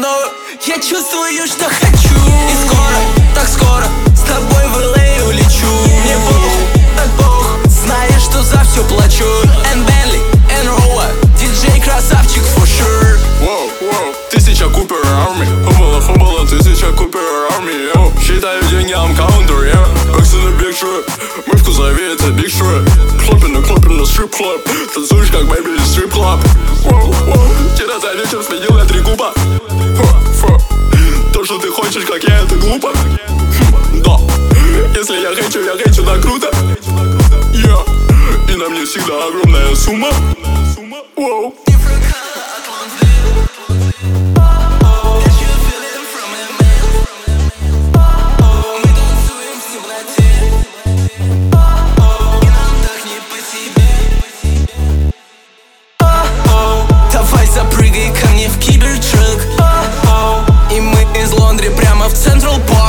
но я чувствую, что хочу. И скоро, так скоро с тобой в LA улечу. Мне похуй, так похуй, знаешь, что за все плачу. And Bentley, and Roa, диджей красавчик for sure. Воу, воу, 1000 Cooper Army. Хубала, 1000 Cooper Army. Считаю деньги, I'm counter, yeah. Бэкс in the big trip, мы в кузове, это big trip. Клопим на стрип-клаб, танцуешь как бэйби из стрип-клаб. Воу, воу, вчера за вечер сменил я 3 губа. То, что ты хочешь, как я, это глупо. Да, если я хейчу, да круто. Yeah. И на мне всегда огромная сумма. Воу. Давай запрыгай ко мне в кибертрак. И мы из Лондри прямо в Централ Парк.